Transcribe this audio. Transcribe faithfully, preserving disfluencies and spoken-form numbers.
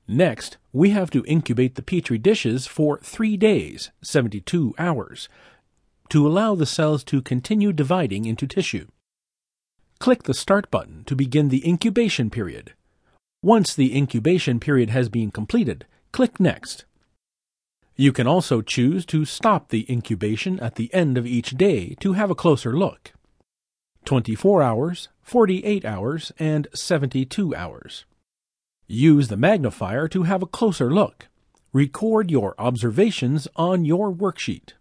Next, we have to incubate the Petri dishes for three days, seventy-two hours, to allow the cells to continue dividing into tissue. Click the Start button to begin the incubation period. Once the incubation period has been completed, click Next. You can also choose to stop the incubation at the end of each day to have a closer look. twenty-four hours, forty-eight hours, and seventy-two hours. Use the magnifier to have a closer look. Record your observations on your worksheet.